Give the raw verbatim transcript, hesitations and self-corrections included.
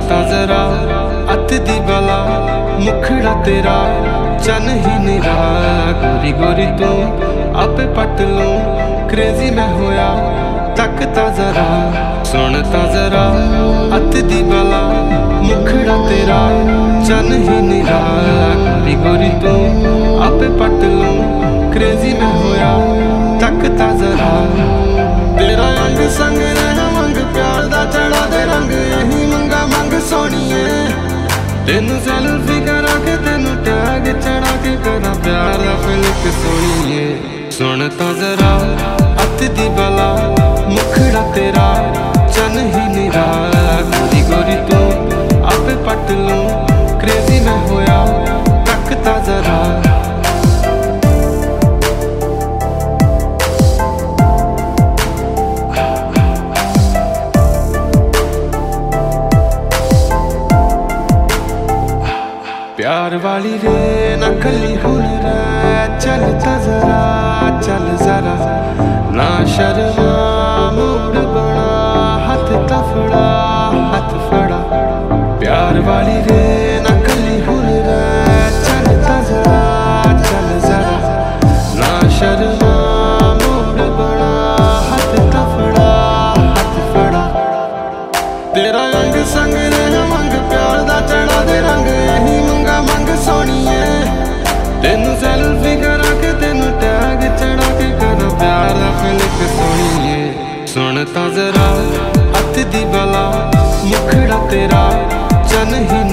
ता जरा अत दी बला मुखड़ा तेरा चन ही निरा। गोरी गोरी तू आपे पट लूं क्रेजी मैं होया तक ता जरा। सुन ता जरा अत दी बला मुखड़ा तेरा चन ही निरा। गोरी गोरी तू आपे पट लूं क्रेजी मैं होया तक ता जरा। तेरा अंग संग रह मंग प्यार दा चढ़ा दे रंग यही मंगा मंग सोनिए। तेनू सेल्फी करा के तेनू टैग चढ़ा के करा प्यार दा फिल्क सोनिए। सुन ता जरा अत दी बला मुखड़ा तेरा चन ही निरा। गोरी गोरी तू आपे पट लूं क्रेजी मैं होया तक ता जरा। प्यार वाली रे नकली हुन रे चल ता जरा चल जरा। ना शर्मा मूड बना हाथ तफड़ा हाथ फड़ा। प्यार वाली रे नकली हुन रे चल ता जरा चल जरा। ना शर्मा मूड बना हाथ तफड़ा हाथ फड़ा। तेरा अंग संग रह मंग प्यार दा चढ़ा दे रंग यही मंगा मंग सोनिए। तेनू सेल्फी करा के तेनू टैग चढ़ा के करा प्यार दा फिल्क सोनिए। सुन ता जरा अत दी बला मुखड़ा तेरा चन ही